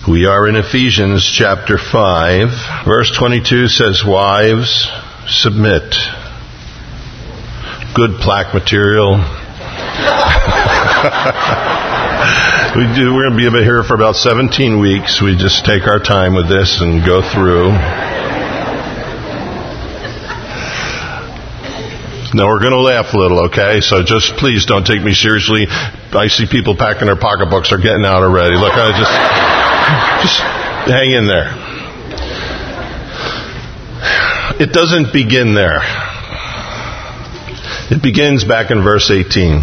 We are in Ephesians chapter 5. Verse 22 says, "Wives, submit." Good plaque material. We're going to be here for about 17 weeks. We just take our time with this and go through. Now we're going to laugh a little, okay? So just please don't take me seriously. I see people packing their pocketbooks or getting out already. Look, just hang in there. It doesn't begin there. It begins back in verse 18.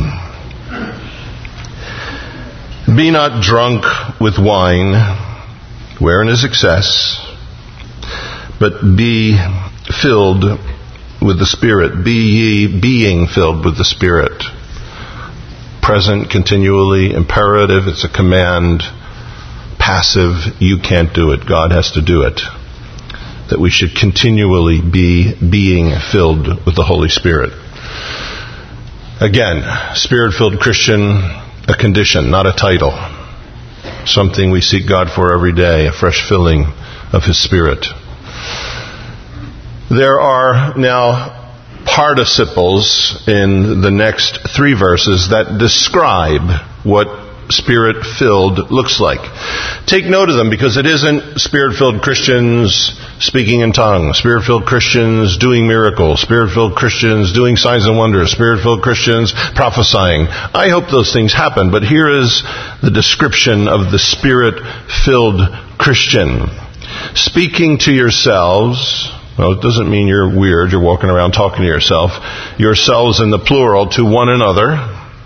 "Be not drunk with wine, wherein is excess, but be filled with the Spirit. Be ye being filled with the Spirit." Present, continually, imperative. It's a command. Passive. You can't do it. God has to do it. That we should continually be being filled with the Holy Spirit. Again, Spirit-filled Christian, a condition, not a title. Something we seek God for every day, a fresh filling of His Spirit. There are now participles in the next 3 verses that describe what Spirit-filled looks like. Take note of them, because it isn't Spirit-filled Christians speaking in tongues, Spirit-filled Christians doing miracles, Spirit-filled Christians doing signs and wonders, Spirit-filled Christians prophesying. I hope those things happen, but here is the description of the Spirit-filled Christian. "Speaking to yourselves," well, it doesn't mean you're weird, you're walking around talking to yourself, "yourselves in the plural, to one another,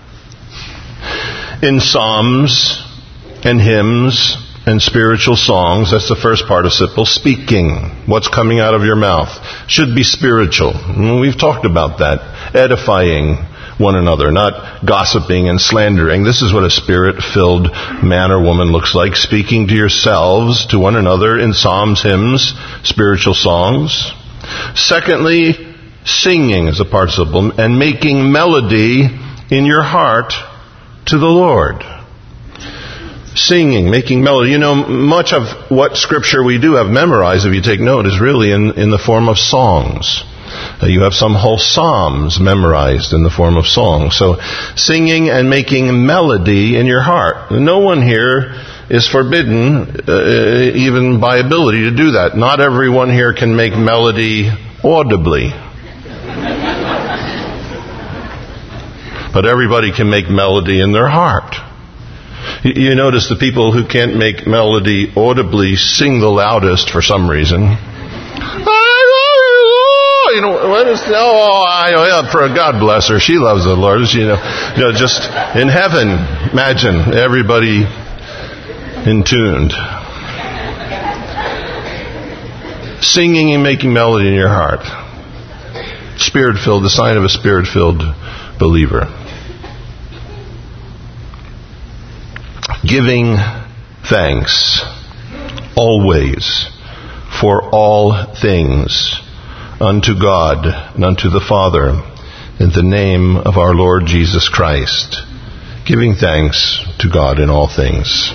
in psalms and hymns and spiritual songs." That's the first participle. Speaking. What's coming out of your mouth should be spiritual. We've talked about that. Edifying one another, not gossiping and slandering. This is what a Spirit-filled man or woman looks like. Speaking to yourselves, to one another, in psalms, hymns, spiritual songs. Secondly, singing is a participle, and making melody in your heart to the Lord. Singing, making melody. You know, much of what Scripture we do have memorized, if you take note, is really in the form of songs. You have some whole psalms memorized in the form of songs. So, singing and making melody in your heart. No one here is forbidden, even by ability, to do that. Not everyone here can make melody audibly. But everybody can make melody in their heart. You notice the people who can't make melody audibly sing the loudest for some reason. You know, what is, for God bless her, she loves the Lord. You know, just in heaven, imagine everybody in tuned. Singing and making melody in your heart. Spirit-filled, the sign of a Spirit-filled believer. Giving thanks always for all things unto God and unto the Father in the name of our Lord Jesus Christ. Giving thanks to God in all things.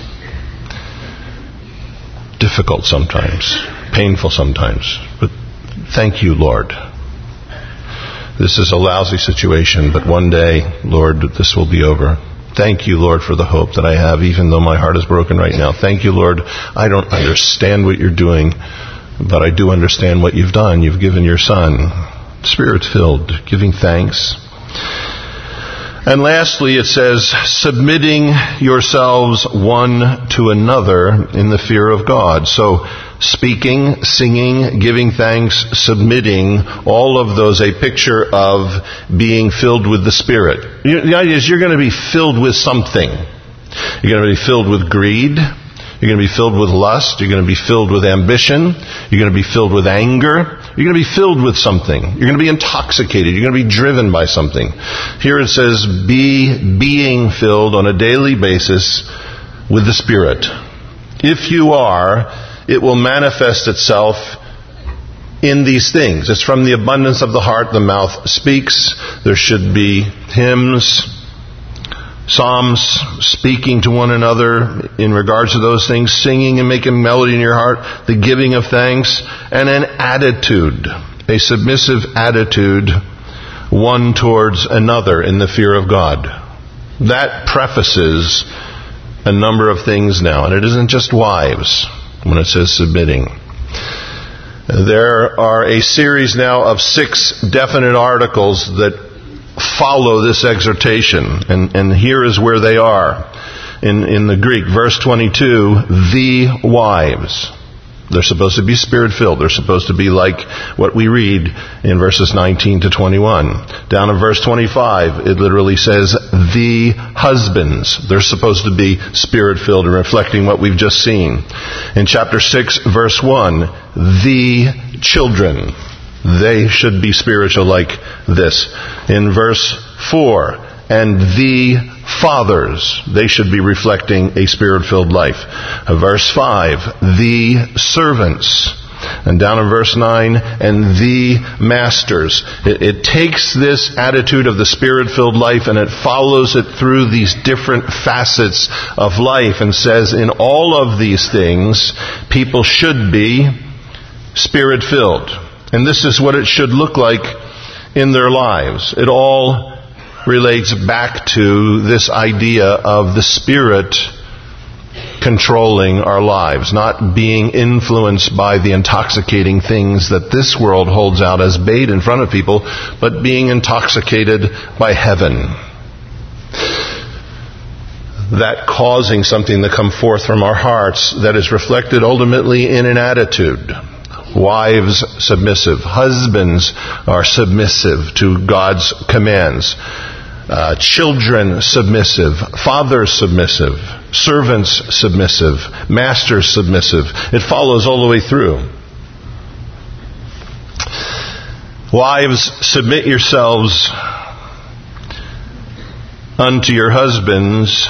Difficult sometimes, painful sometimes, but thank you, Lord. This is a lousy situation, but one day, Lord, this will be over. Thank you, Lord, for the hope that I have, even though my heart is broken right now. Thank you, Lord. I don't understand what you're doing, but I do understand what you've done. You've given your Son. Spirit-filled, giving thanks. And lastly, it says, submitting yourselves one to another in the fear of God. So, speaking, singing, giving thanks, submitting, all of those a picture of being filled with the Spirit. The idea is you're going to be filled with something. You're going to be filled with greed. You're going to be filled with lust. You're going to be filled with ambition. You're going to be filled with anger. You're going to be filled with something. You're going to be intoxicated. You're going to be driven by something. Here it says, being filled on a daily basis with the Spirit. If you are, it will manifest itself in these things. It's from the abundance of the heart the mouth speaks. There should be hymns, Psalms speaking to one another in regards to those things, singing and making melody in your heart, the giving of thanks, and an attitude, a submissive attitude, one towards another in the fear of God. That prefaces a number of things now, and it isn't just wives when it says submitting. There are a series now of 6 definite articles that follow this exhortation, and here is where they are in the Greek. Verse 22, the wives. They're supposed to be Spirit-filled. They're supposed to be like what we read in verses 19 to 21. Down in verse 25, it literally says, the husbands. They're supposed to be Spirit-filled and reflecting what we've just seen. In chapter 6, verse 1, the children. They should be spiritual like this. In verse 4, and the fathers, they should be reflecting a Spirit-filled life. Verse 5, the servants. And down in verse 9, and the masters. It takes this attitude of the Spirit-filled life and it follows it through these different facets of life and says in all of these things, people should be Spirit-filled. And this is what it should look like in their lives. It all relates back to this idea of the Spirit controlling our lives, not being influenced by the intoxicating things that this world holds out as bait in front of people, but being intoxicated by heaven. That causing something to come forth from our hearts that is reflected ultimately in an attitude. Wives submissive. Husbands are submissive to God's commands. Children submissive. Fathers submissive. Servants submissive. Masters submissive. It follows all the way through. Wives, submit yourselves unto your husbands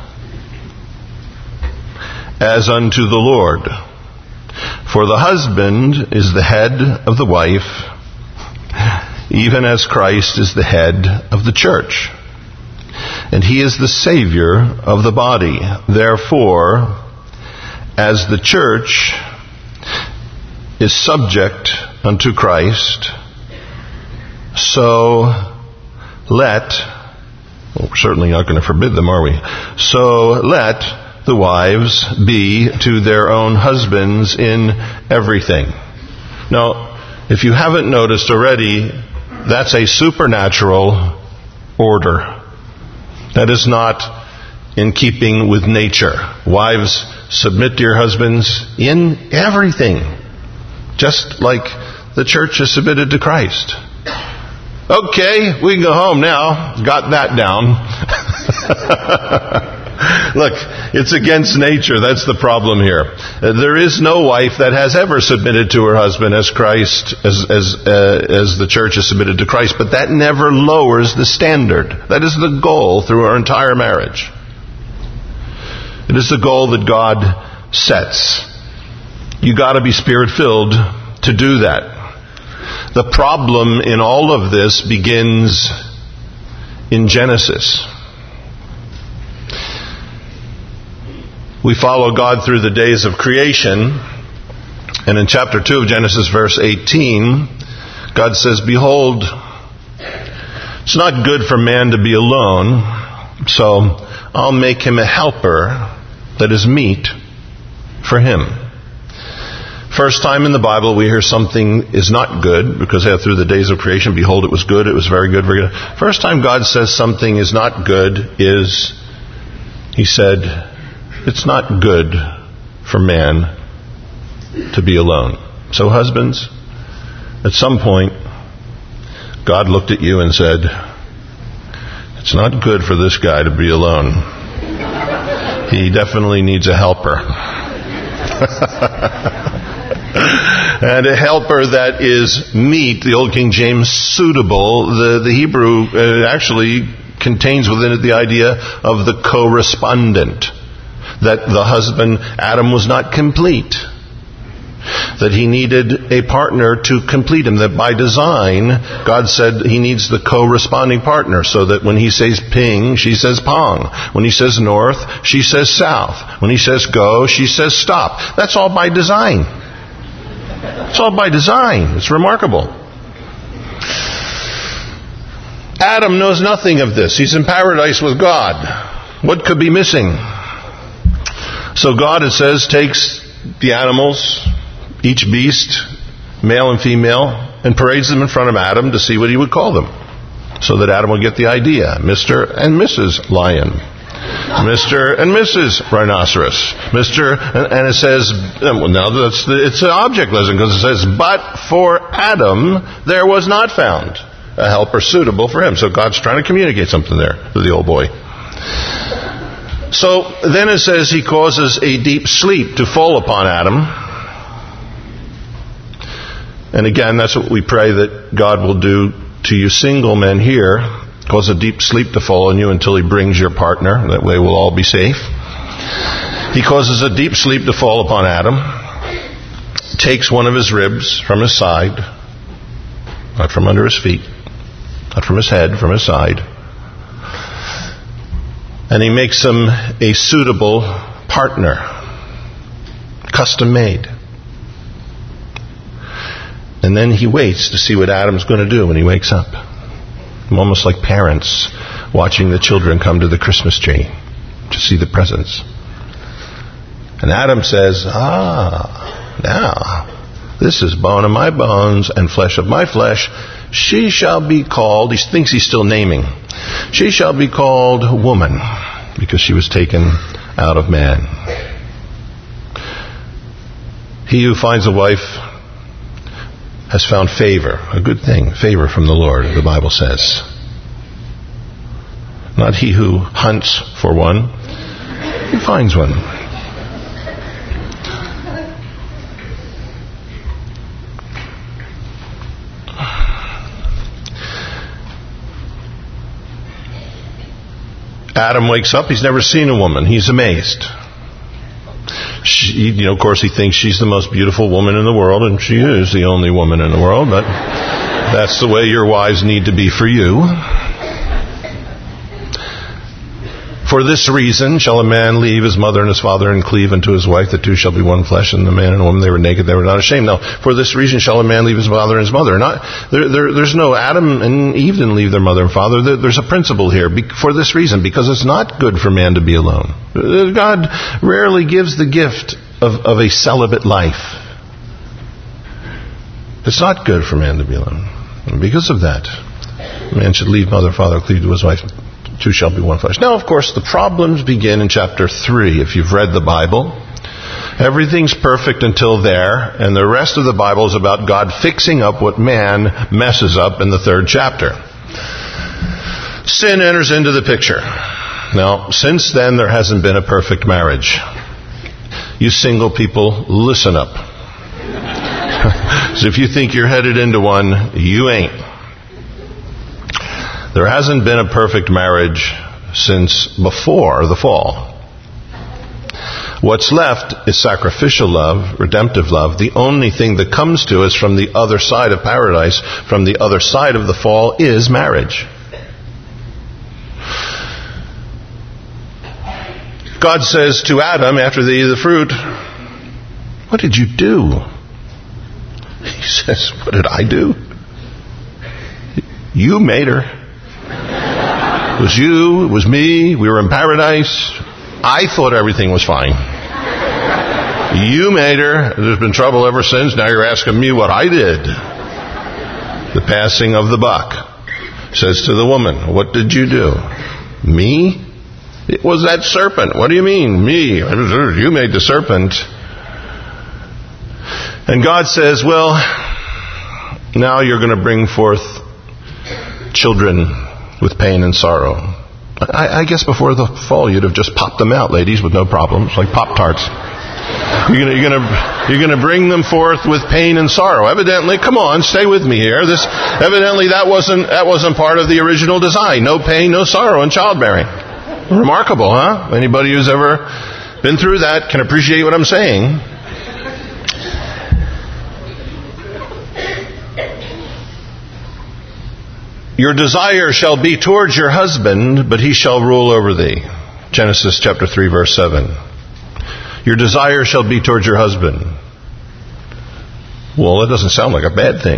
as unto the Lord. For the husband is the head of the wife, even as Christ is the head of the church. And he is the Savior of the body. Therefore, as the church is subject unto Christ, so let, well, we're certainly not going to forbid them, are we? So let the wives be to their own husbands in everything. Now, if you haven't noticed already, that's a supernatural order. That is not in keeping with nature. Wives, submit to your husbands in everything, just like the church is submitted to Christ. Okay, we can go home now. Got that down. Look, it's against nature. That's the problem here. There is no wife that has ever submitted to her husband as Christ, as the church is submitted to Christ. But that never lowers the standard. That is the goal through our entire marriage. It is the goal that God sets. You got to be Spirit-filled to do that. The problem in all of this begins in Genesis. We follow God through the days of creation. And in chapter 2 of Genesis, verse 18, God says, behold, it's not good for man to be alone, so I'll make him a helper that is meet for him. First time in the Bible we hear something is not good, because through the days of creation, behold, it was good, it was very good, very good. First time God says something is not good is, he said, it's not good for man to be alone. So husbands, at some point, God looked at you and said, it's not good for this guy to be alone. He definitely needs a helper. And a helper that is meet, the Old King James, suitable. The Hebrew actually contains within it the idea of the correspondent. That the husband, Adam, was not complete. that he needed a partner to complete him, that by design, God said he needs the corresponding partner, so that when he says ping, she says pong. When he says north, she says south. When he says go, she says stop. That's all by design. It's all by design. It's remarkable. Adam knows nothing of this. He's in paradise with God. What could be missing? So God, it says, takes the animals, each beast, male and female, and parades them in front of Adam to see what he would call them. So that Adam would get the idea. Mr. and Mrs. Lion. Mr. and Mrs. Rhinoceros. And it says, well, now it's an object lesson, because it says, but for Adam there was not found a helper suitable for him. So God's trying to communicate something there to the old boy. So then it says he causes a deep sleep to fall upon Adam. And again, that's what we pray that God will do to you single men here. Cause a deep sleep to fall on you until he brings your partner. That way we'll all be safe. He causes a deep sleep to fall upon Adam. Takes one of his ribs from his side. Not from under his feet. Not from his head, from his side. And he makes him a suitable partner. Custom made. And then he waits to see what Adam's going to do when he wakes up. Almost like parents watching the children come to the Christmas tree to see the presents. And Adam says, now, this is bone of my bones and flesh of my flesh. She shall be called, he thinks he's still naming, she shall be called woman, because she was taken out of man. He who finds a wife has found favor, a good thing, favor from the Lord, the Bible says. Not he who hunts for one, he finds one. Adam wakes up, he's never seen a woman, he's amazed. Of course he thinks she's the most beautiful woman in the world, and she is the only woman in the world, but that's the way your wives need to be for you. For this reason shall a man leave his mother and his father and cleave unto his wife, the two shall be one flesh. And the man and the woman, they were naked, they were not ashamed. Now, for this reason shall a man leave his father and his mother. There's no Adam and Eve didn't leave their mother and father. There's a principle here. For this reason, because it's not good for man to be alone. God rarely gives the gift of a celibate life. It's not good for man to be alone. And because of that, man should leave mother and father, cleave to his wife. Two shall be one flesh. Now, of course, the problems begin in chapter 3. If you've read the Bible, everything's perfect until there, and the rest of the Bible is about God fixing up what man messes up in the 3rd chapter. Sin enters into the picture. Now, since then, there hasn't been a perfect marriage. You single people, listen up. So if you think you're headed into one, you ain't. There hasn't been a perfect marriage since before the fall. What's left is sacrificial love, redemptive love. The only thing that comes to us from the other side of paradise, from the other side of the fall, is marriage. God says to Adam after they eat the fruit, "What did you do?" He says, "What did I do? You made her. It was you, it was me, we were in paradise. I thought everything was fine. You made her. There's been trouble ever since. Now you're asking me what I did." The passing of the buck. Says to the woman, "What did you do?" "Me? It was that serpent." "What do you mean, me? You made the serpent." And God says, "Well, now you're going to bring forth children with pain and sorrow." I guess before the fall you'd have just popped them out, ladies, with no problems, like Pop-Tarts. You're gonna bring them forth with pain and sorrow. Evidently, come on, stay with me here. Evidently that wasn't part of the original design. No pain, no sorrow in childbearing. Remarkable, huh? Anybody who's ever been through that can appreciate what I'm saying. Your desire shall be towards your husband, but he shall rule over thee. Genesis chapter 3, verse 7. Your desire shall be towards your husband. Well, that doesn't sound like a bad thing.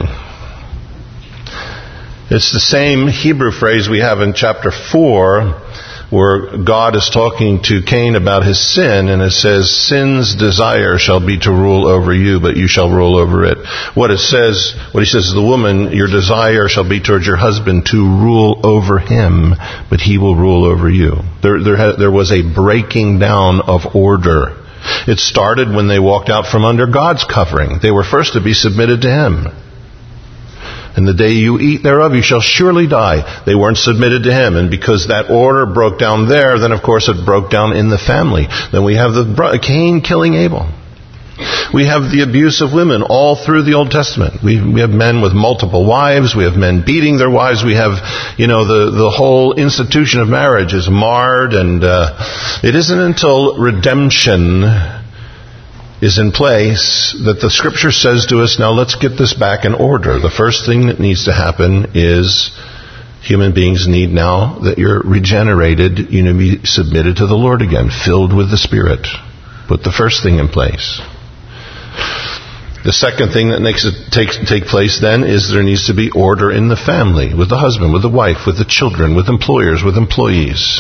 It's the same Hebrew phrase we have in chapter 4, where God is talking to Cain about his sin, and it says, sin's desire shall be to rule over you, but you shall rule over it. What he says to the woman, your desire shall be towards your husband to rule over him, but he will rule over you. There was a breaking down of order. It started when they walked out from under God's covering. They were first to be submitted to him. And the day you eat thereof, you shall surely die. They weren't submitted to him. And because that order broke down there, then of course it broke down in the family. Then we have the Cain killing Abel. We have the abuse of women all through the Old Testament. We have men with multiple wives. We have men beating their wives. We have, the whole institution of marriage is marred. And it isn't until redemption is in place that the Scripture says to us, now let's get this back in order. The first thing that needs to happen is human beings need, now that you're regenerated, you need to be submitted to the Lord again, filled with the Spirit. Put the first thing in place. The second thing that makes it take place then is there needs to be order in the family, with the husband, with the wife, with the children, with employers, with employees.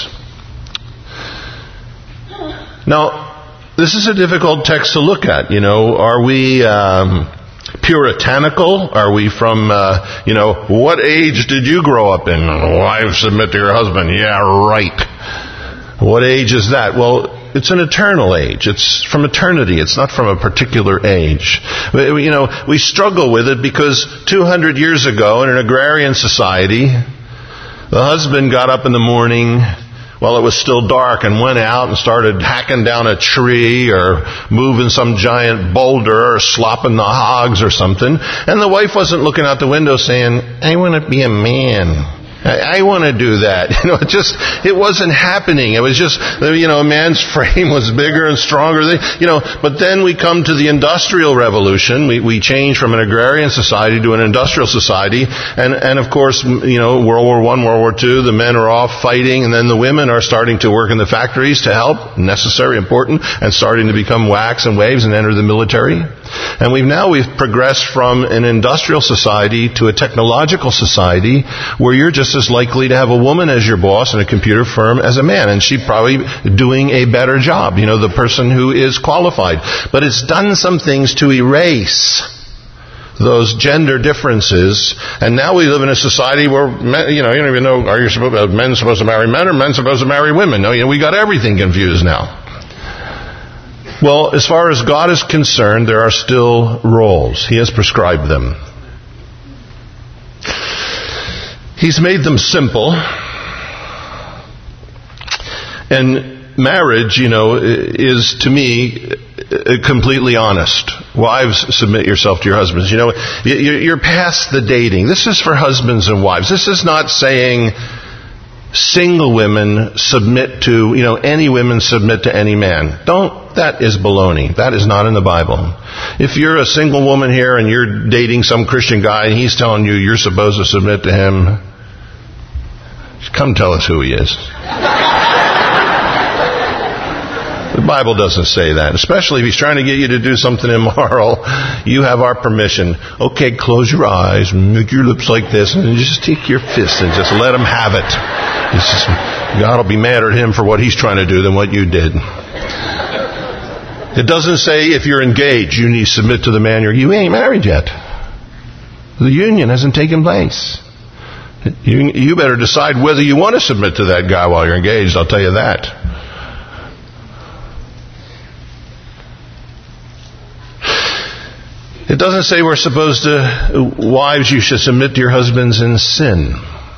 Now, this is a difficult text to look at. Are we puritanical? Are we from, what age did you grow up in? Wives, submit to your husband. Yeah, right. What age is that? Well, it's an eternal age. It's from eternity. It's not from a particular age. We struggle with it because 200 years ago in an agrarian society, the husband got up in the morning while it was still dark and went out and started hacking down a tree or moving some giant boulder or slopping the hogs or something. And the wife wasn't looking out the window saying, I want to be a man. I want to do that. It wasn't happening. It was just, a man's frame was bigger and stronger. But then we come to the Industrial Revolution. We change from an agrarian society to an industrial society. And of course, World War I, World War II, the men are off fighting, and then the women are starting to work in the factories to help, necessary, important, and starting to become whacks and waves and enter the military. And we've progressed from an industrial society to a technological society where you're just as likely to have a woman as your boss in a computer firm as a man. And she's probably doing a better job, the person who is qualified. But it's done some things to erase those gender differences. And now we live in a society where, men, you don't even know, are men supposed to marry men or men supposed to marry women? No, we got everything confused now. Well, as far as God is concerned, there are still roles. He has prescribed them. He's made them simple. And marriage, is to me completely honest. Wives, submit yourself to your husbands. You're past the dating. This is for husbands and wives. This is not saying single women submit to, any women submit to any man. That is baloney. That is not in the Bible. If you're a single woman here and you're dating some Christian guy and he's telling you you're supposed to submit to him, come tell us who he is. The Bible doesn't say that. Especially if he's trying to get you to do something immoral. You have our permission. Okay, close your eyes, make your lips like this, and just take your fist and just let him have it. God will be madder at him for what he's trying to do than what you did. It doesn't say if you're engaged, you need to submit to the man. You ain't married yet. The union hasn't taken place. You better decide whether you want to submit to that guy while you're engaged. I'll tell you that. It doesn't say we're supposed to, wives, you should submit to your husbands in sin.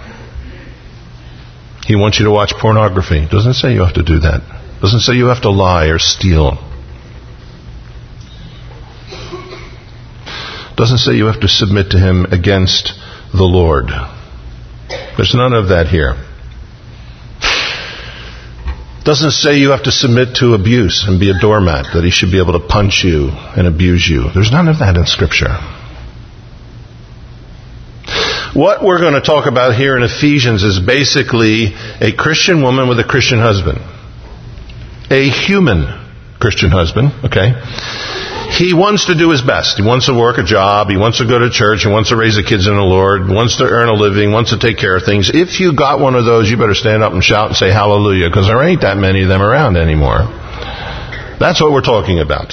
He wants you to watch pornography. It doesn't say you have to do that. It doesn't say you have to lie or steal. It doesn't say you have to submit to him against the Lord. There's none of that here. It doesn't say you have to submit to abuse and be a doormat, that he should be able to punch you and abuse you. There's none of that in Scripture. What we're going to talk about here in Ephesians is basically a Christian woman with a Christian husband. A human Christian husband, okay? He wants to do his best. He wants to work a job. He wants to go to church. He wants to raise the kids in the Lord. Wants to earn a living. Wants to take care of things. If you got one of those, you better stand up and shout and say hallelujah, because there ain't that many of them around anymore. That's what we're talking about.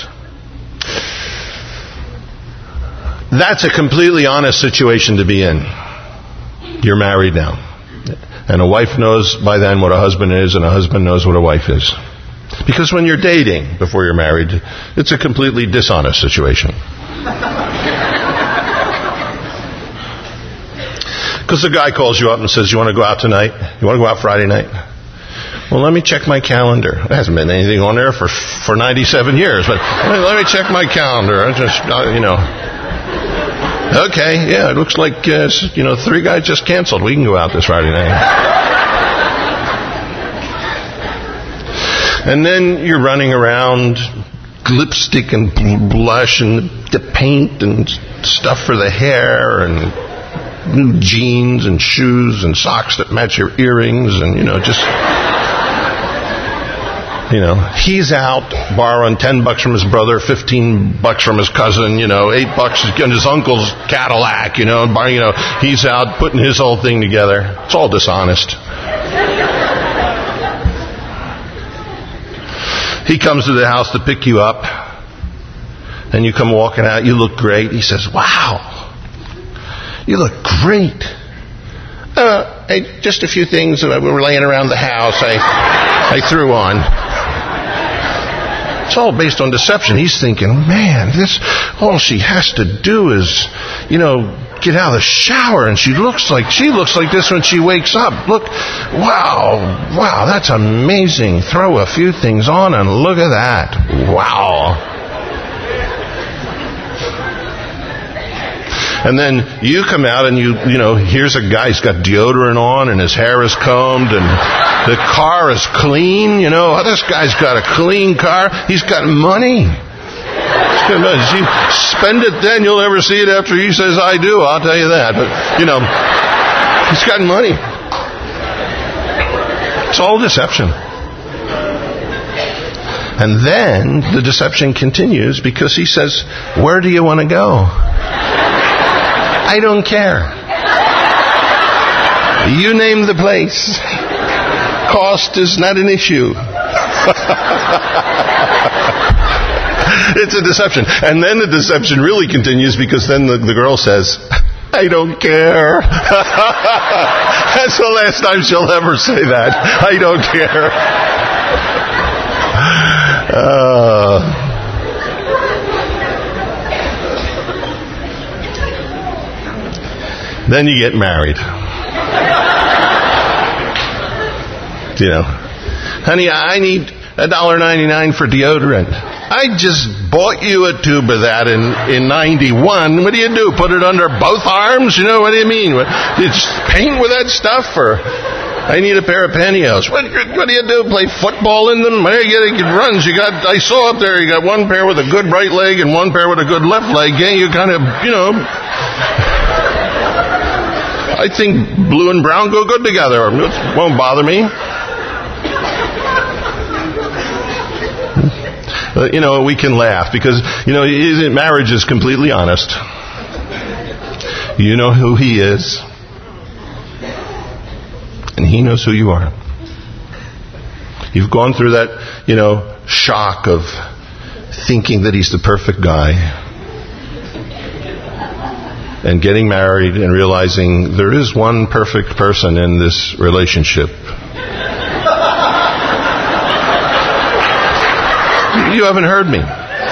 That's a completely honest situation to be in. You're married now. And a wife knows by then what a husband is, and a husband knows what a wife is. Because when you're dating before you're married, it's a completely dishonest situation. Because the guy calls you up and says, you want to go out tonight? You want to go out Friday night? Well, let me check my calendar. There hasn't been anything on there for 97 years, but let me check my calendar. I just, okay, yeah, it looks like, 3 guys just canceled. We can go out this Friday night. And then you're running around, lipstick and blush and the paint and stuff for the hair and new jeans and shoes and socks that match your earrings and, he's out borrowing $10 from his brother, $15 from his cousin, $8 in his uncle's Cadillac, he's out putting his whole thing together. It's all dishonest. He comes to the house to pick you up, and you come walking out. You look great. He says, "Wow, you look great." Just a few things that were laying around the house I threw on. It's all based on deception. He's thinking, man, all she has to do is, get out of the shower, and she looks like this when she wakes up. Look, wow, that's amazing. Throw a few things on and look at that. Wow. And then you come out and here's a guy, he's got deodorant on and his hair is combed and the car is clean. This guy's got a clean car. He's got money. You spend it then, you'll never see it after he says, I do, I'll tell you that. But, he's got money. It's all deception. And then the deception continues because he says, where do you want to go? I don't care. You name the place. Cost is not an issue. It's a deception. And then the deception really continues because then the girl says, I don't care. That's the last time she'll ever say that. I don't care. Then you get married. Honey, I need $1.99 for deodorant. I just bought you a tube of that in 91. What do you do? Put it under both arms? What do you mean? It's paint with that stuff? Or I need a pair of pantyhose. What do you do? Play football in them? It runs. I saw up there you got one pair with a good right leg and one pair with a good left leg. Yeah, you kind of, I think blue and brown go good together. It won't bother me. We can laugh because, marriage is completely honest. You know who he is. And he knows who you are. You've gone through that, shock of thinking that he's the perfect guy. And getting married and realizing there is one perfect person in this relationship. You haven't heard me.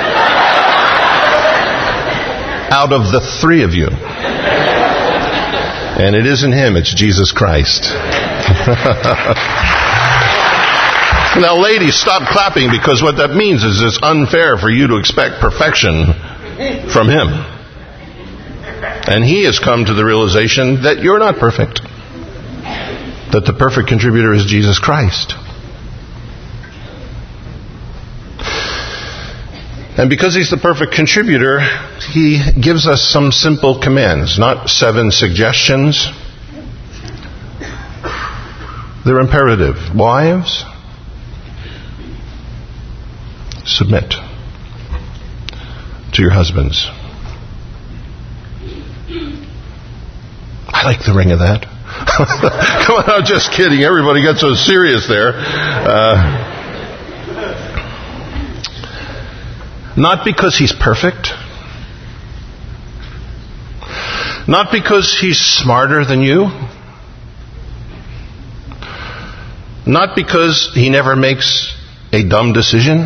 Out of the 3 of you. And it isn't him, it's Jesus Christ. Now, ladies, stop clapping because what that means is it's unfair for you to expect perfection from him. And he has come to the realization that you're not perfect. That the perfect contributor is Jesus Christ. And because he's the perfect contributor, he gives us some simple commands, not 7 suggestions. They're imperative. Wives, submit to your husbands. I like the ring of that. Come on, I'm just kidding. Everybody got so serious there. Not because he's perfect. Not because he's smarter than you. Not because he never makes a dumb decision.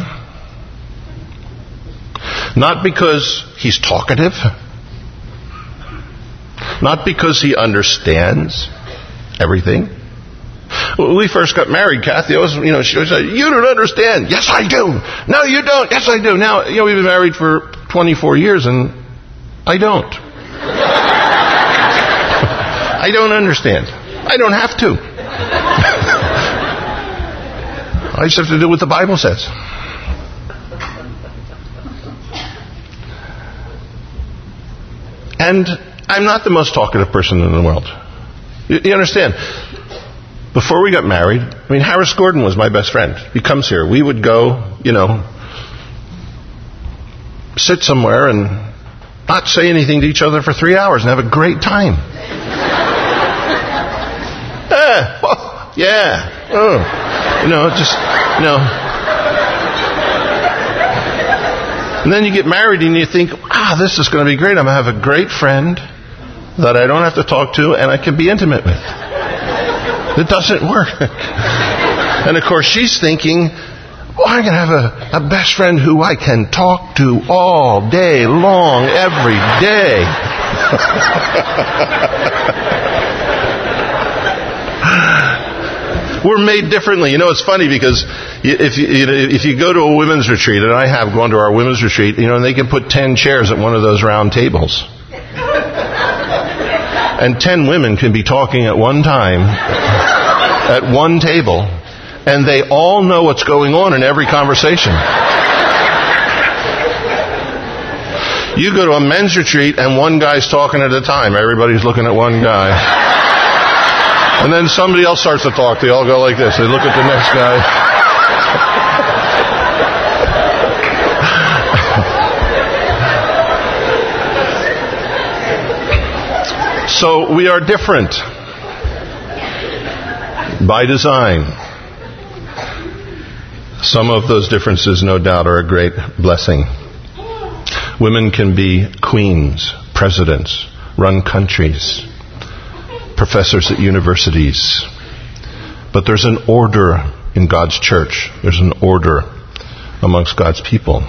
Not because he's talkative. Not because he understands everything. When we first got married, Kathy, she always said, "You don't understand." "Yes, I do." "No, you don't." "Yes, I do." Now, we've been married for 24 years and I don't. I don't understand. I don't have to. I just have to do what the Bible says. And I'm not the most talkative person in the world. You understand? Before we got married, Harris Gordon was my best friend. He comes here. We would go, sit somewhere and not say anything to each other for 3 hours and have a great time. And then you get married and you think, this is going to be great. I'm going to have a great friend that I don't have to talk to and I can be intimate with. It doesn't work. And of course she's thinking, I'm going to have a best friend who I can talk to all day long, every day. We're made differently. It's funny because if you go to a women's retreat, and I have gone to our women's retreat, and they can put 10 chairs at one of those round tables. And 10 women can be talking at one time, at one table, and they all know what's going on in every conversation. You go to a men's retreat and one guy's talking at a time. Everybody's looking at one guy. And then somebody else starts to talk. They all go like this. They look at the next guy. So we are different by design. Some of those differences, no doubt, are a great blessing. Women can be queens, presidents, run countries, professors at universities. But there's an order in God's church. There's an order amongst God's people.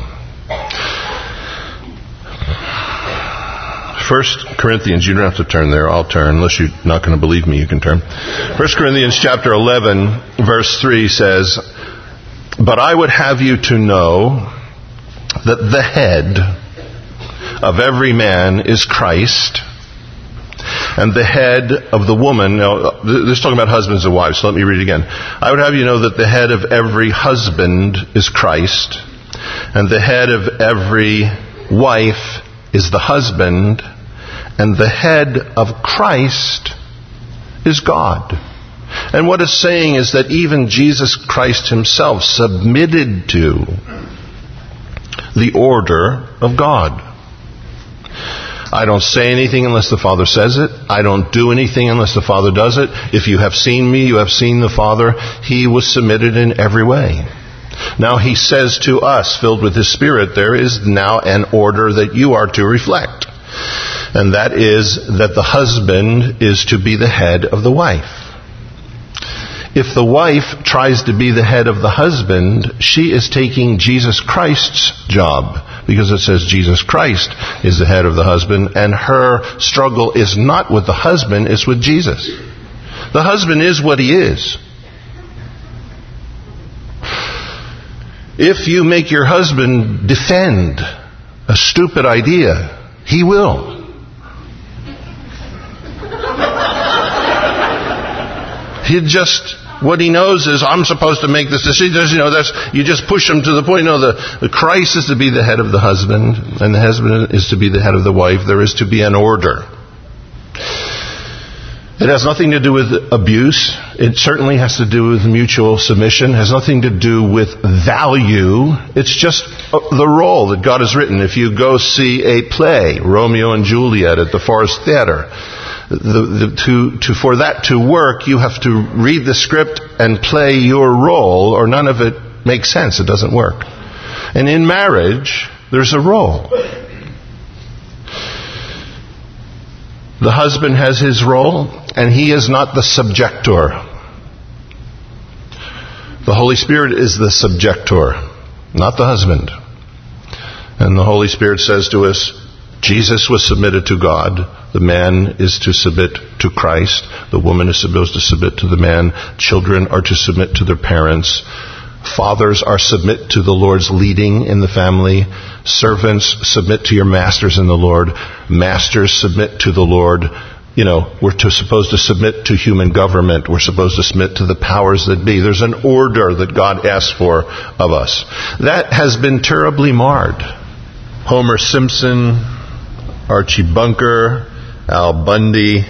1 Corinthians, you don't have to turn there, I'll turn. Unless you're not going to believe me, you can turn. 1 Corinthians chapter 11, verse 3 says, "But I would have you to know that the head of every man is Christ, and the head of the woman," now this is talking about husbands and wives, so let me read it again. "I would have you know that the head of every husband is Christ, and the head of every wife is the husband, and the head of Christ is God." And what it's saying is that even Jesus Christ himself submitted to the order of God. I don't say anything unless the Father says it. I don't do anything unless the Father does it. If you have seen me, you have seen the Father. He was submitted in every way. Now he says to us, filled with his Spirit, there is now an order that you are to reflect. And that is that the husband is to be the head of the wife. If the wife tries to be the head of the husband, she is taking Jesus Christ's job. Because it says Jesus Christ is the head of the husband, and her struggle is not with the husband, it's with Jesus. The husband is what he is. If you make your husband defend a stupid idea, he will. He'd just What he knows is, I'm supposed to make this decision. You just push him to the point. No, the Christ is to be the head of the husband, and the husband is to be the head of the wife. There is to be an order. It has nothing to do with abuse. It certainly has to do with mutual submission. It has nothing to do with value. It's just the role that God has written. If you go see a play, Romeo and Juliet at the Forest Theater, for that to work, you have to read the script and play your role, or none of it makes sense. It doesn't work. And in marriage, there's a role. The husband has his role, and he is not the subjector. The Holy Spirit is the subjector, not the husband. And the Holy Spirit says to us, Jesus was submitted to God. The man is to submit to Christ. The woman is supposed to submit to the man. Children are to submit to their parents. Fathers are submit to the Lord's leading in the family. Servants, submit to your masters in the Lord. Masters, submit to the Lord. We're supposed to submit to human government. We're supposed to submit to the powers that be. There's an order that God asks for of us. That has been terribly marred. Homer Simpson, Archie Bunker, Al Bundy.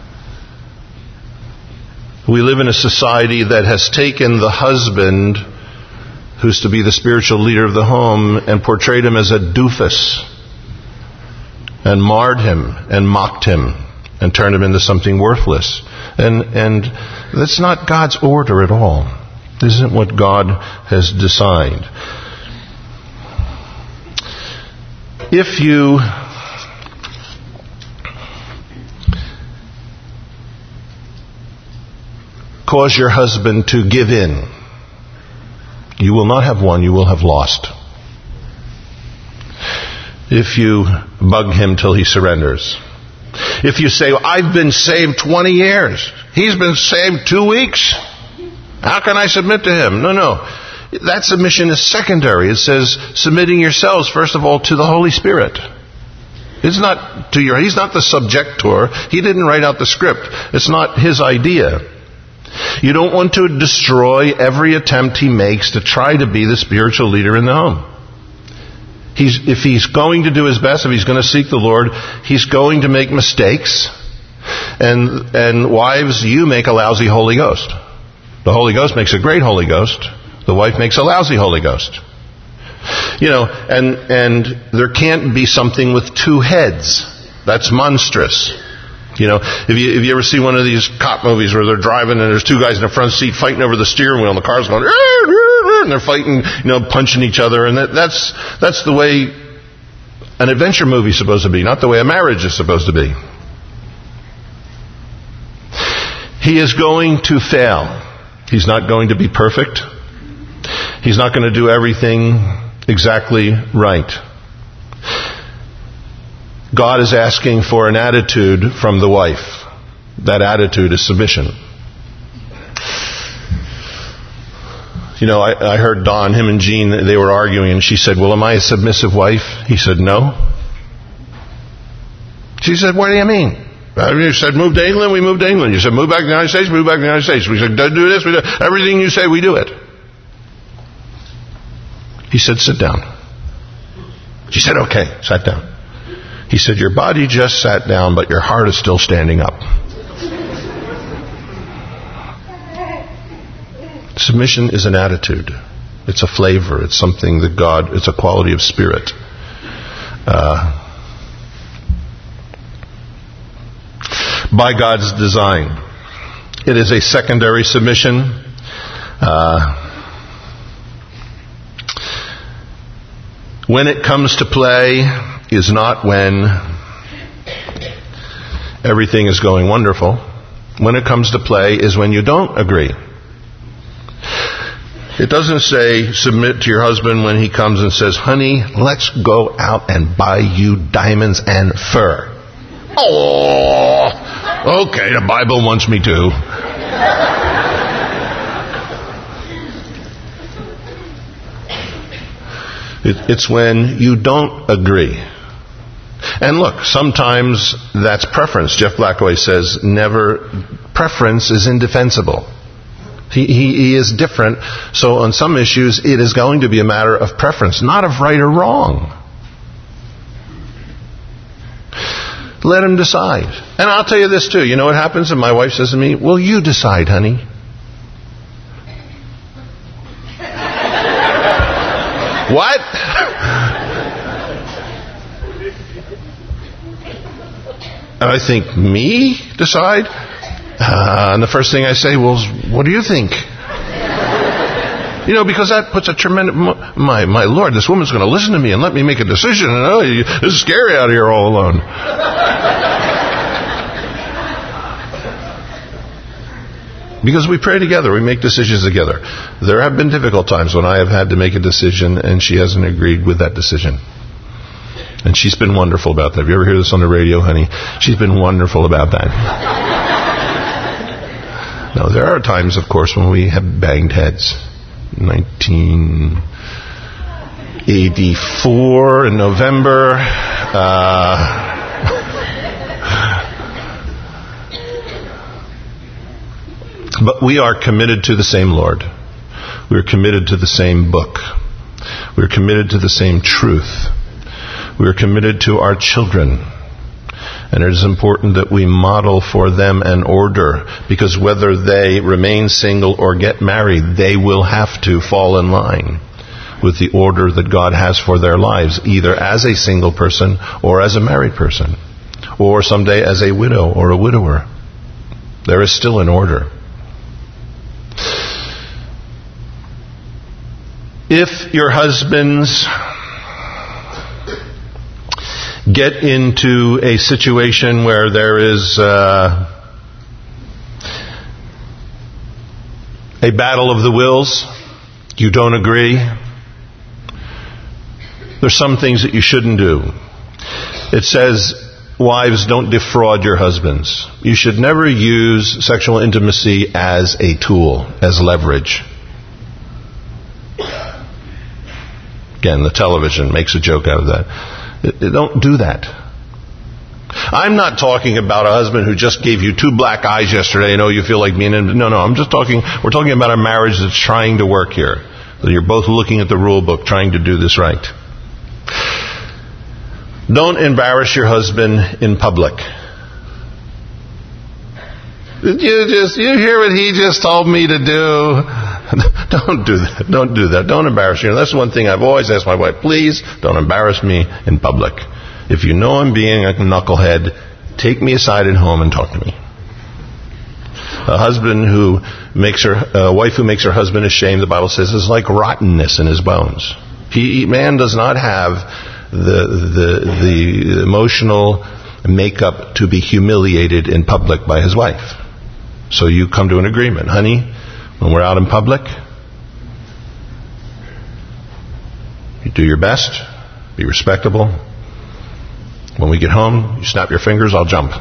We live in a society that has taken the husband, who's to be the spiritual leader of the home, and portrayed him as a doofus, and marred him, and mocked him, and turned him into something worthless. And that's not God's order at all. This isn't what God has designed. If you cause your husband to give in, you will not have won, you will have lost. If you bug him till he surrenders. If you say, I've been saved 20 years. He's been saved 2 weeks. How can I submit to him? No. That submission is secondary. It says, submitting yourselves, first of all, to the Holy Spirit. He's not the subjector. He didn't write out the script. It's not his idea. You don't want to destroy every attempt he makes to try to be the spiritual leader in the home. If he's going to do his best, if he's going to seek the Lord, he's going to make mistakes. And wives, you make a lousy Holy Ghost. The Holy Ghost makes a great Holy Ghost. The wife makes a lousy Holy Ghost. And there can't be something with two heads. That's monstrous. If you ever see one of these cop movies where they're driving and there's two guys in the front seat fighting over the steering wheel and the car's going, and they're fighting, punching each other, and that's the way an adventure movie is supposed to be, not the way a marriage is supposed to be. He is going to fail. He's not going to be perfect. He's not going to do everything exactly right. God is asking for an attitude from the wife. That attitude is submission. I heard Don, him and Jean, they were arguing, and she said, well, am I a submissive wife? He said, no. She said, what do you mean? You said, move to England, we moved to England. You said, move back to the United States, we moved back to the United States. We said, don't do this, we do everything you say, we do it. He said, sit down. She said, okay, sat down. He said, your body just sat down, but your heart is still standing up. Submission is an attitude. It's a flavor. It's something that it's a quality of spirit. By God's design. It is a secondary submission. When it comes to play is not when everything is going wonderful. When it comes to play is when you don't agree. It doesn't say submit to your husband when he comes and says, honey, let's go out and buy you diamonds and fur. Oh, okay, the Bible wants me to. It's when you don't agree. And look, sometimes that's preference. Jeff Blackaway says, preference is indefensible. He is different. So on some issues, it is going to be a matter of preference, not of right or wrong. Let him decide. And I'll tell you this too. You know what happens? And my wife says to me, well, you decide, honey. What? And I think, me decide? And the first thing I say, well, what do you think? You know, because that puts a tremendous... My Lord, this woman's going to listen to me and let me make a decision. And it's scary out here all alone. Because we pray together, we make decisions together. There have been difficult times when I have had to make a decision and she hasn't agreed with that decision. And she's been wonderful about that. Have you ever heard this on the radio, honey? She's been wonderful about that. Now, there are times, of course, when we have banged heads. 1984 in November. But we are committed to the same Lord. We are committed to the same book. We are committed to the same truth. We are committed to our children. And it is important that we model for them an order, because whether they remain single or get married, they will have to fall in line with the order that God has for their lives, either as a single person or as a married person, or someday as a widow or a widower. There is still an order. If your husbands get into a situation where there is a battle of the wills, you don't agree, there's some things that you shouldn't do. It says, wives, don't defraud your husbands. You should never use sexual intimacy as a tool, as leverage. Again, the television makes a joke out of that. Don't do that. I'm not talking about a husband who just gave you 2 black eyes yesterday and you feel like being in... No, we're talking about a marriage that's trying to work here. That you're both looking at the rule book, trying to do this right. Don't embarrass your husband in public. You hear what he just told me to do? Don't do that. Don't do that. Don't embarrass you. That's one thing I've always asked my wife. Please don't embarrass me in public. If you know I'm being a knucklehead, take me aside at home and talk to me. A wife who makes her husband ashamed, the Bible says, is like rottenness in his bones. Man does not have the emotional makeup to be humiliated in public by his wife. So you come to an agreement. Honey, when we're out in public, you do your best, be respectable. When we get home, you snap your fingers, I'll jump.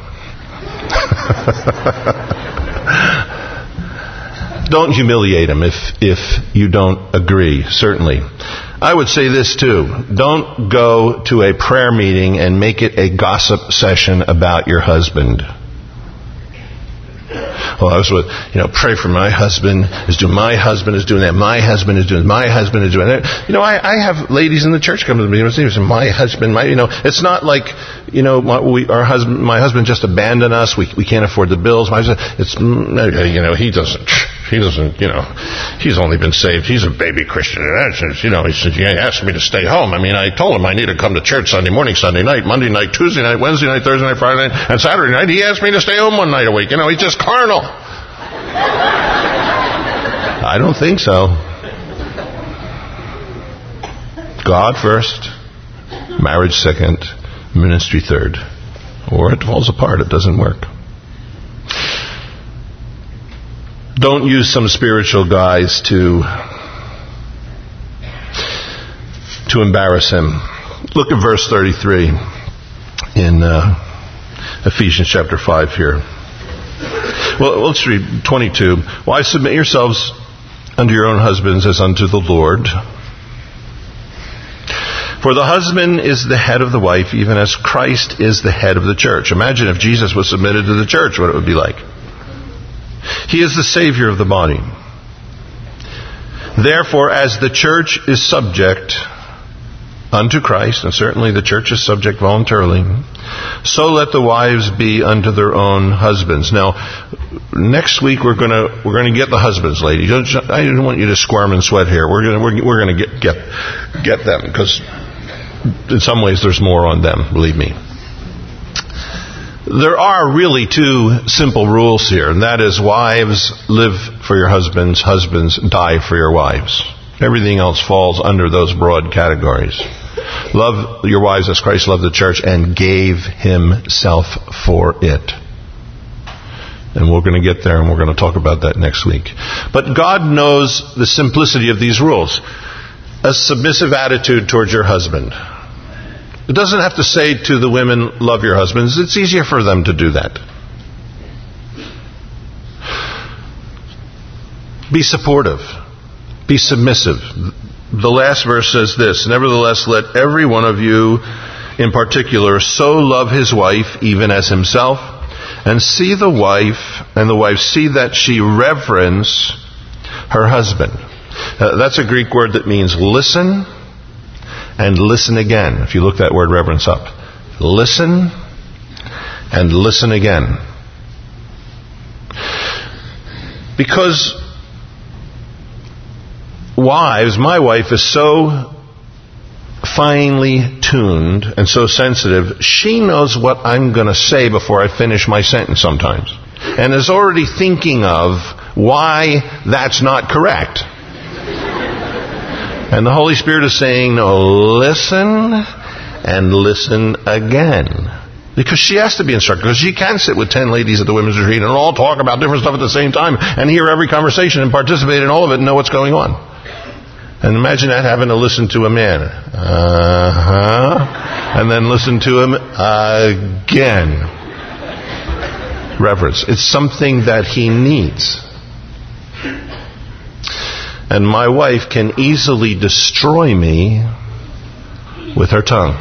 Don't humiliate him if you don't agree, certainly. I would say this too. Don't go to a prayer meeting and make it a gossip session about your husband. Well, I was pray for my husband is doing that. My husband is doing that. I have ladies in the church come to me and say, my husband, it's not like, my husband just abandoned us. We can't afford the bills. He doesn't, he's only been saved. He's a baby Christian. He said, he asked me to stay home. I told him I need to come to church Sunday morning, Sunday night, Monday night, Tuesday night, Wednesday night, Thursday night, Friday night, and Saturday night. He asked me to stay home one night a week. He's just carnal. I don't think so. God first, marriage second, ministry third. Or it falls apart. It doesn't work. Don't use some spiritual guys to embarrass him. Look at verse 33 in Ephesians chapter 5 here. Well, let's read 22. Wives, submit yourselves unto your own husbands as unto the Lord. For the husband is the head of the wife, even as Christ is the head of the church. Imagine if Jesus was submitted to the church, what it would be like. He is the Savior of the body. Therefore, as the church is subject unto Christ, and certainly the church is subject voluntarily, so let the wives be unto their own husbands. Now, next week we're going to get the husbands, ladies. I don't want you to squirm and sweat here. We're going to get them, because in some ways there's more on them, believe me. There are really two simple rules here, and that is, wives, live for your husbands, husbands, die for your wives. Everything else falls under those broad categories. Love your wives as Christ loved the church and gave himself for it. And we're going to get there, and we're going to talk about that next week. But God knows the simplicity of these rules. A submissive attitude towards your husband. It doesn't have to say to the women, love your husbands. It's easier for them to do that. Be supportive. Be submissive. The last verse says this, nevertheless, let every one of you in particular so love his wife even as himself, and see the wife see that she reverence her husband. That's a Greek word that means listen and listen again. If you look that word reverence up. Listen and listen again. Because wives, my wife is so finely tuned and so sensitive, she knows what I'm going to say before I finish my sentence sometimes. And is already thinking of why that's not correct. And the Holy Spirit is saying, no, listen and listen again. Because she has to be instructed. Because she can't sit with 10 ladies at the women's retreat and all talk about different stuff at the same time and hear every conversation and participate in all of it and know what's going on. And imagine that, having to listen to a man. And then listen to him again. Reverence. It's something that he needs. And my wife can easily destroy me with her tongue.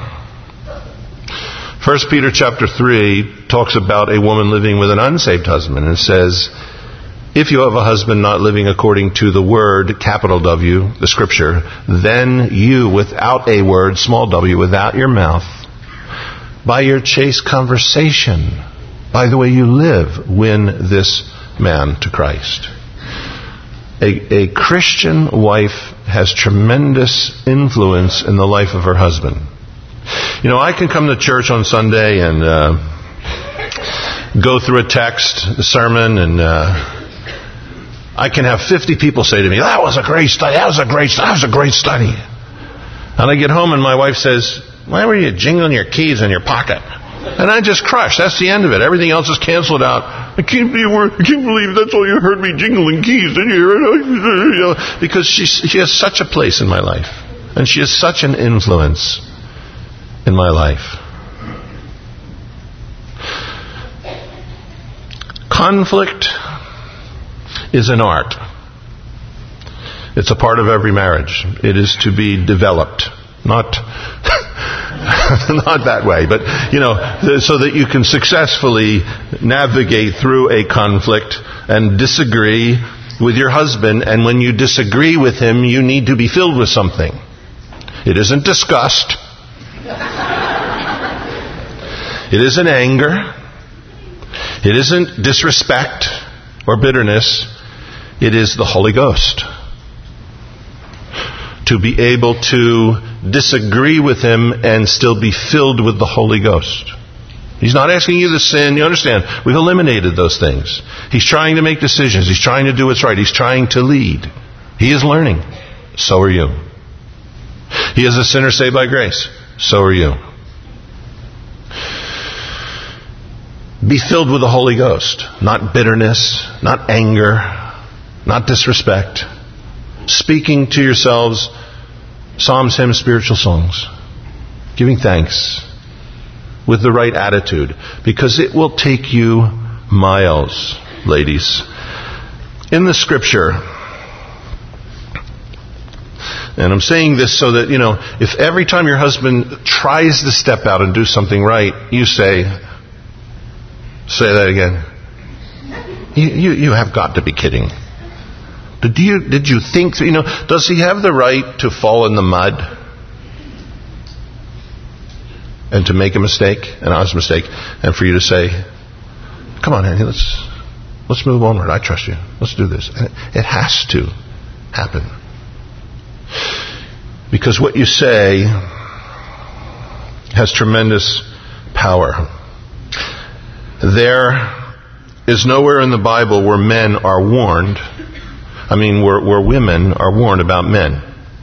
1 Peter chapter 3 talks about a woman living with an unsaved husband. And it says, if you have a husband not living according to the word, capital W, the scripture, then you, without a word, small w, without your mouth, by your chaste conversation, by the way you live, win this man to Christ. A Christian wife has tremendous influence in the life of her husband. You know, I can come to church on Sunday and go through a text, a sermon, and I can have 50 people say to me, that was a great study, that was a great study. And I get home and my wife says, why were you jingling your keys in your pocket? And I just crush. That's the end of it. Everything else is canceled out. I can't believe that's all you heard me jingling keys, didn't you? Because she has such a place in my life. And she has such an influence in my life. Conflict is an art. It's a part of every marriage. It is to be developed. Not that way, but, so that you can successfully navigate through a conflict and disagree with your husband. And when you disagree with him, you need to be filled with something. It isn't disgust. It isn't anger. It isn't disrespect or bitterness. It is the Holy Ghost. To be able to disagree with him and still be filled with the Holy Ghost. He's not asking you to sin. You understand? We've eliminated those things. He's trying to make decisions. He's trying to do what's right. He's trying to lead. He is learning. So are you. He is a sinner saved by grace. So are you. Be filled with the Holy Ghost. Not bitterness, not anger, not disrespect. Speaking to yourselves psalms, hymns, spiritual songs. Giving thanks with the right attitude. Because it will take you miles, ladies. In the scripture, and I'm saying this so that, if every time your husband tries to step out and do something right, you say that again. You have got to be kidding. Did you think, does he have the right to fall in the mud and to make a mistake, an honest mistake, and for you to say, come on, Annie, let's move onward. I trust you. Let's do this. And it has to happen. Because what you say has tremendous power. There is nowhere in the Bible where men are warned, where women are warned about men.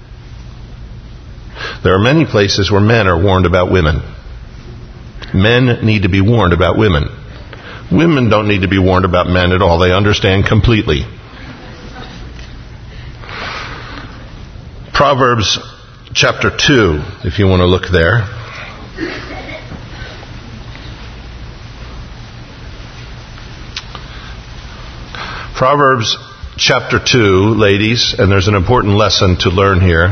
There are many places where men are warned about women. Men need to be warned about women. Women don't need to be warned about men at all. They understand completely. Proverbs chapter 2, if you want to look there. Proverbs chapter 2, ladies, and there's an important lesson to learn here.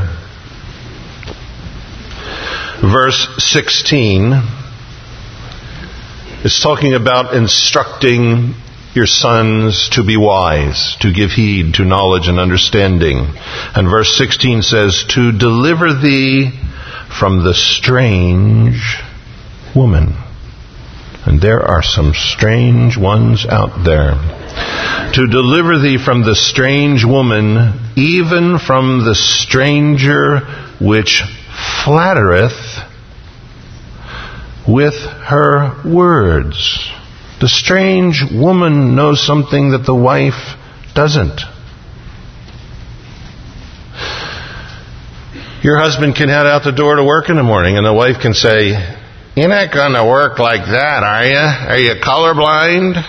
Verse 16 is talking about instructing your sons to be wise, to give heed to knowledge and understanding. And verse 16 says, to deliver thee from the strange woman. And there are some strange ones out there. To deliver thee from the strange woman, even from the stranger which flattereth with her words. The strange woman knows something that the wife doesn't. Your husband can head out the door to work in the morning and the wife can say, you're not going to work like that, are you? Are you colorblind?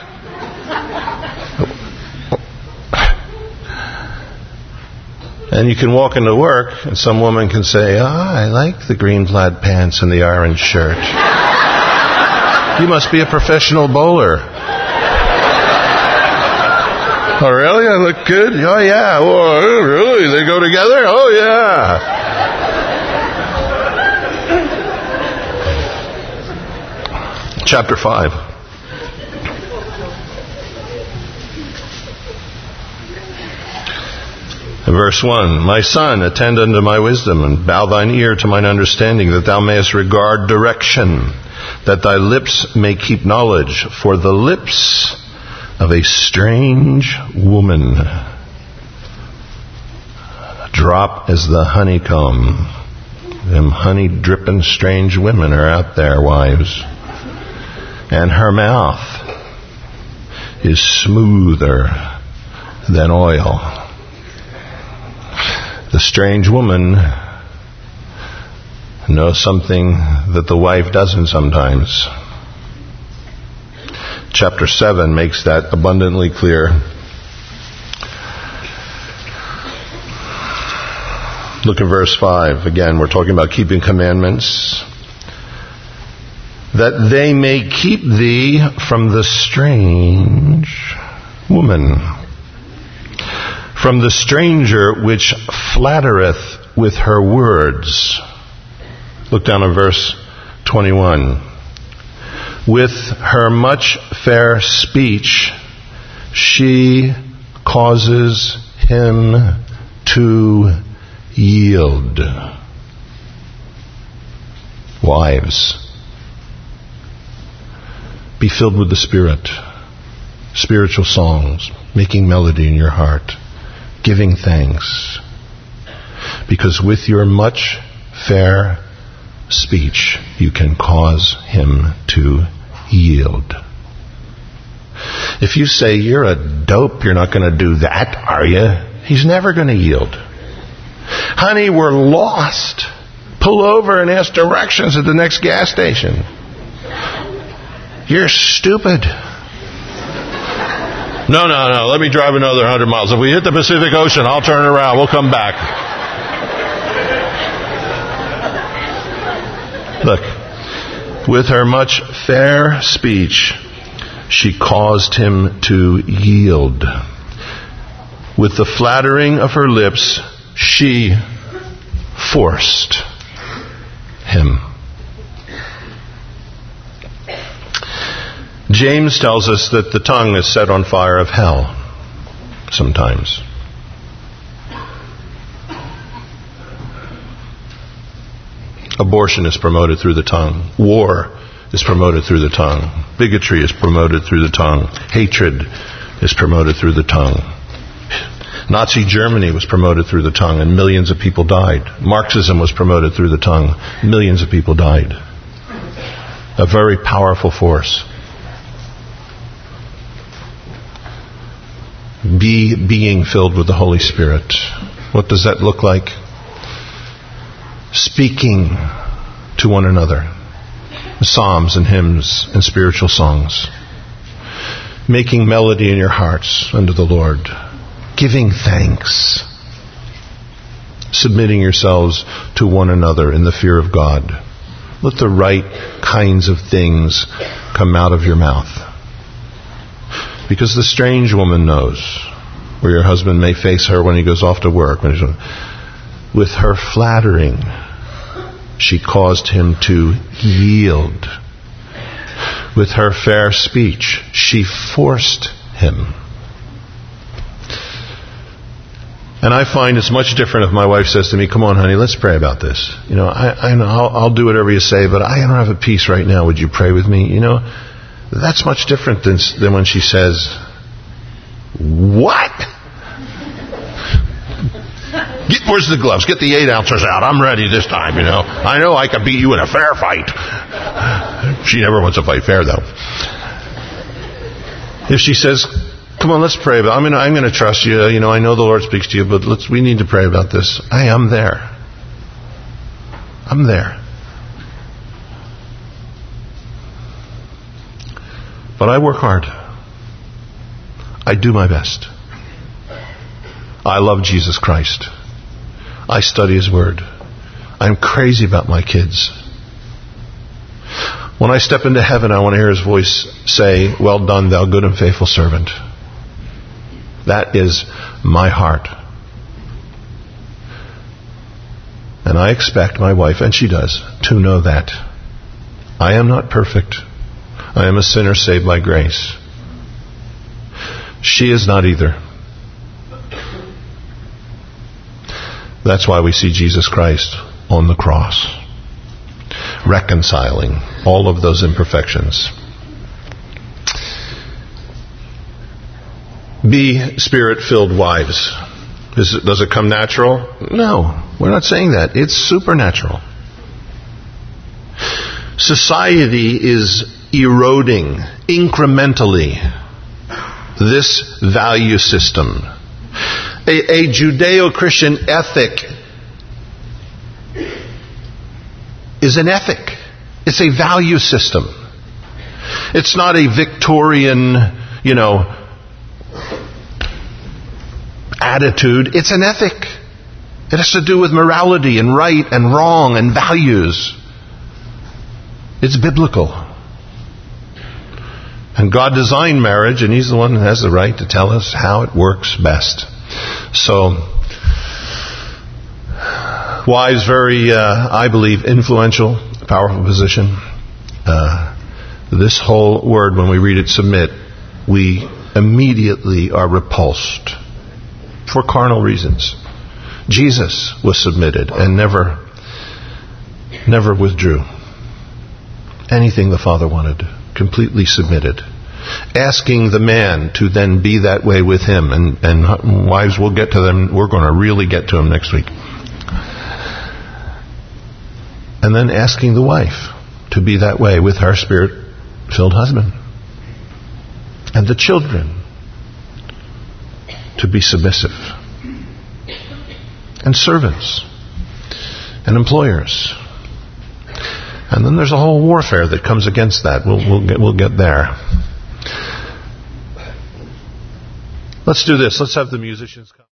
And you can walk into work and some woman can say, I like the green plaid pants and the orange shirt. You must be a professional bowler. Oh, really? I look good? Oh, yeah. Oh, really? They go together? Oh, yeah. Chapter 5. Verse 1, my son, attend unto my wisdom, and bow thine ear to mine understanding, that thou mayest regard direction, that thy lips may keep knowledge. For the lips of a strange woman drop as the honeycomb. Them honey-dripping strange women are out there, wives. And her mouth is smoother than oil. The strange woman knows something that the wife doesn't sometimes. Chapter 7 makes that abundantly clear. Look at verse 5. Again, we're talking about keeping commandments. That they may keep thee from the strange woman, from the stranger which flattereth with her words. Look down at verse 21. With her much fair speech, she causes him to yield. Wives, be filled with the Spirit. Spiritual songs, making melody in your heart, giving thanks. Because with your much fair speech, you can cause him to yield. If you say, you're a dope, you're not going to do that, are you? He's never going to yield. Honey, we're lost. Pull over and ask directions at the next gas station. You're stupid. No, let me drive another 100 miles. If we hit the Pacific Ocean, I'll turn around. We'll come back. Look, with her much fair speech, she caused him to yield. With the flattering of her lips, she forced him. James tells us that the tongue is set on fire of hell sometimes. Abortion is promoted through the tongue. War is promoted through the tongue. Bigotry is promoted through the tongue. Hatred is promoted through the tongue. Nazi Germany was promoted through the tongue, and millions of people died. Marxism was promoted through the tongue. Millions of people died. A very powerful force. Being filled with the Holy Spirit. What does that look like? Speaking to one another. Psalms and hymns and spiritual songs. Making melody in your hearts unto the Lord. Giving thanks. Submitting yourselves to one another in the fear of God. Let the right kinds of things come out of your mouth. Because the strange woman knows where your husband may face her when he goes off to work. With her flattering, she caused him to yield. With her fair speech, she forced him. And I find it's much different if my wife says to me, come on, honey, let's pray about this. I'll do whatever you say, but I don't have a peace right now. Would you pray with me? That's much different than when she says, what? Where's the gloves? Get the 8 ounces out. I'm ready this time, I know I can beat you in a fair fight. She never wants to fight fair, though. If she says, come on, let's pray about it. I'm going to trust you. I know the Lord speaks to you, but we need to pray about this. I'm there. I'm there. But I work hard. I do my best. I love Jesus Christ. I study His Word. I'm crazy about my kids. When I step into heaven, I want to hear His voice say, well done, thou good and faithful servant. That is my heart. And I expect my wife, and she does, to know that. I am not perfect. I am a sinner saved by grace. She is not either. That's why we see Jesus Christ on the cross, reconciling all of those imperfections. Be Spirit-filled wives. Does it come natural? No, we're not saying that. It's supernatural. Society is eroding incrementally this value system. A Judeo-Christian ethic is an ethic. It's a value system. It's not a Victorian, attitude. It's an ethic. It has to do with morality and right and wrong and values. It's biblical. And God designed marriage, and He's the one who has the right to tell us how it works best. So, wives, very, I believe, influential, powerful position. This whole word, when we read it, submit, we immediately are repulsed for carnal reasons. Jesus was submitted and never withdrew anything the Father wanted. Completely submitted. Asking the man to then be that way with him. And wives, we'll get to them. We're going to really get to them next week. And then asking the wife to be that way with her Spirit-filled husband. And the children to be submissive. And servants. And employers. And then there's a whole warfare that comes against that. We'll get there. Let's do this. Let's have the musicians come.